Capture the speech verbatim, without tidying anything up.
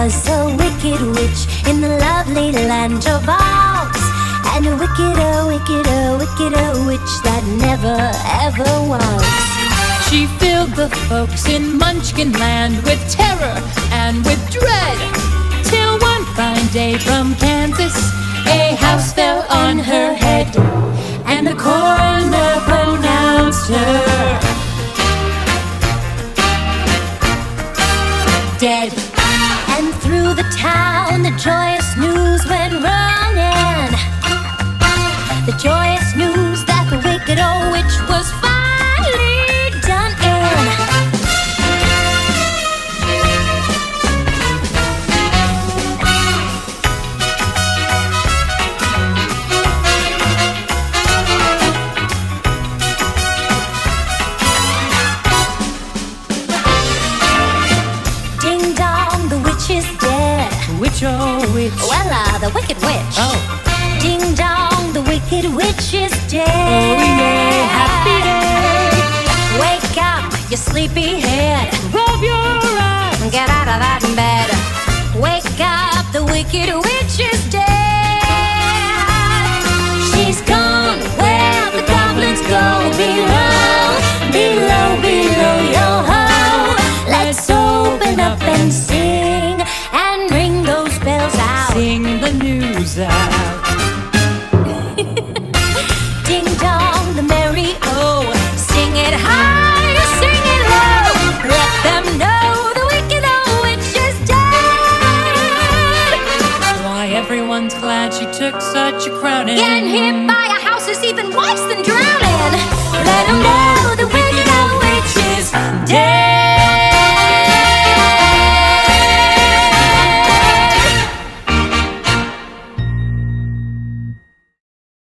was a wicked witch in the lovely land of Oz, and a wickeder, wickeder, wickeder witch that never ever was. She filled the folks in Munchkin Land with terror and with dread, till one fine day from Kansas a house fell on her head, and the coroner pronounced her dead. And through the town the joyous news went running, the joyous news that the wicked old witch was finally done in. Ding dong, the witch is dead. Witch, oh witch. Well, uh, the wicked witch. Oh. Ding dong, the wicked witch is dead. Oh yeah, happy day. Wake up, you sleepy head. Rub your eyes. Get out of that bed. Wake up, the wicked witch is dead. She's gone where the goblins go. Below, below, below, yo ho. Let's open up and sing and ring those bells out. Sing the news out. Ding dong, the merry oh, sing it high, sing it low. Let them know the wicked old witch is dead. Why everyone's glad she took such a crowning. Getting hit by